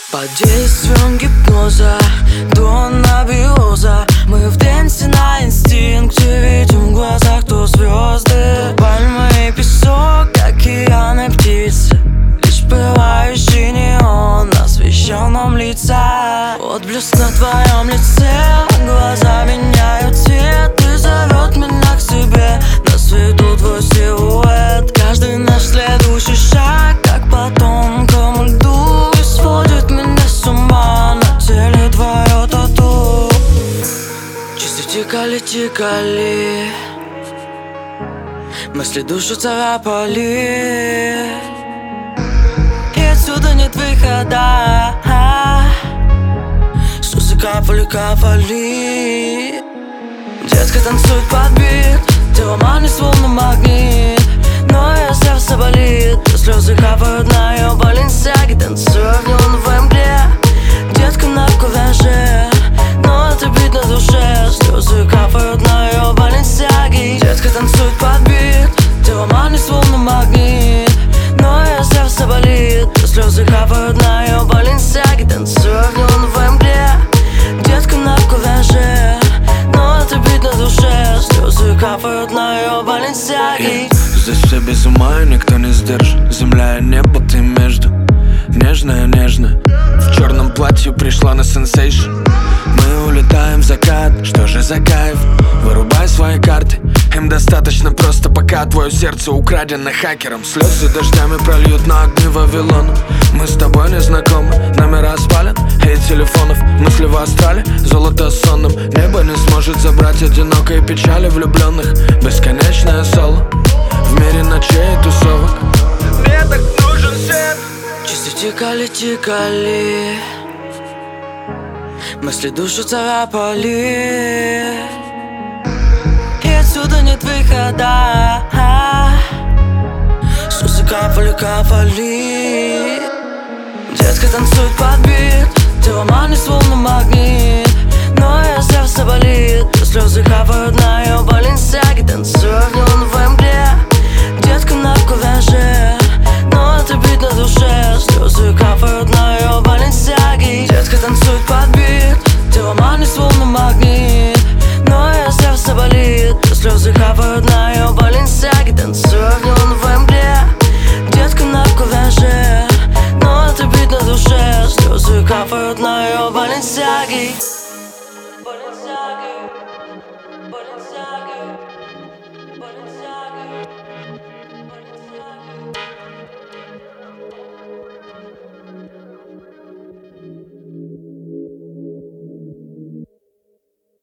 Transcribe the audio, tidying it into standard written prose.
Под действием гипноза, до анабиоза мы в дэнсе на инстинкте видим в глазах то звезды, то пальмы и песок, океаны, птицы. Лишь пылающий неон освещал нам лица. Отблеск на твоем лице, глаза меняют цвет и зовет меня к себе. На свету твой силуэт, каждый наш следующий шаг, как по тонкому льду, сводит меня с ума. На теле твое тату. Часы тикали, мысли душу царапали, и отсюда нет выхода. Слезы капали. Детка танцует под бит, тело манит словно магнит, но ее сердце болит, и слезы капают на ее Баленсиаге. Танцую в неоновой мгле, детка на кураже, но это бит на душе. Слезы капают на ее Баленсиаге. Детка танцует под бит, тело манит словно магнит, но ее сердце болит, и слезы капают на ее Баленсиаге. Танцую в неоновой мгле, детка на кураже, но это бит на душе. Слезы капают на ее Баленсиаге. Здесь все без ума и никто не сдержит. Земля и небо, ты между. Нежная, в черном платье пришла на сенсейшн. Мы улетаем в закат, что же за кайф? Вырубай свои карты, им достаточно просто, пока твое сердце украдено хакером. Слезы дождями прольют на огни Вавилона. Мы с тобой не знакомы, номера спален, и телефонов. Мысли в астрале, золото сонным. Небо не сможет забрать одинокой печали влюбленных. Бесконечное соло в мире ночей и тусовок. Мне так нужен свет. Часы тикали, мысли душу царапали, и отсюда нет выхода. Слезы капали. Детка танцует под бит, тело манит словно магнит, но ее сердце болит, и слезы капают на ее Баленсиаге. Танцую в неоновой мгле, детка на кураже, но это бит на душе. Слезы капают на ее Баленсиаге. Детка танцует под бит, тело манит словно магнит, но ее сердце болит, и слезы капают на ее Баленсиаге. Танцую в неоновой мгле, детка на кураже, но это бит на душе. Слезы капают на ее Баленсиаге.